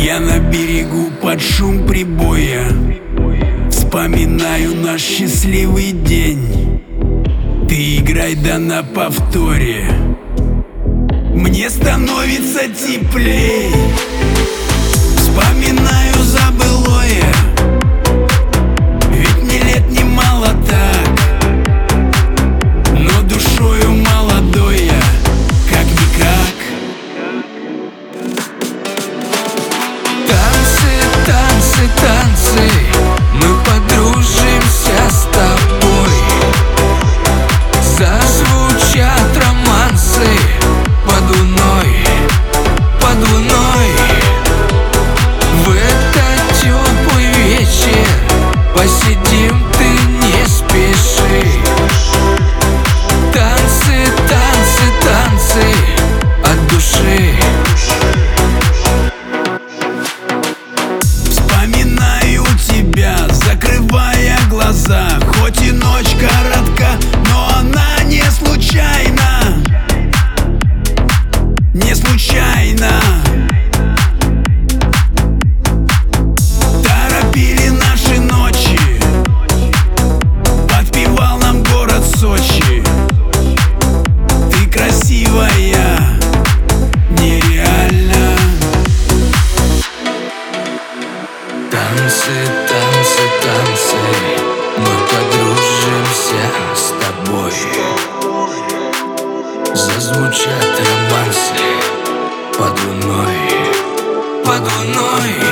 Я на берегу под шум прибоя вспоминаю наш счастливый день. Ты играй да на повторе, мне становится теплей. Вспоминаю забылое, ведь мне лет немало так, но душою молодой я, как-никак. Танцы, танцы, танцы, мы подружимся с тобой. Зазвучат романсы под луной, под луной. В этот теплый вечер посидим, ты не спеши. Танцы, танцы, танцы от души. Вспоминаю тебя, закрывая глаза. Хоть и ночь коротка, но она не случайна. Не случайно. Торопили наши ночи, подпевал нам город Сочи. Ты красивая, нереально. Танцы, танцы, танцы, мы подружимся с тобой. Зазвучат романсы под луной, под луной.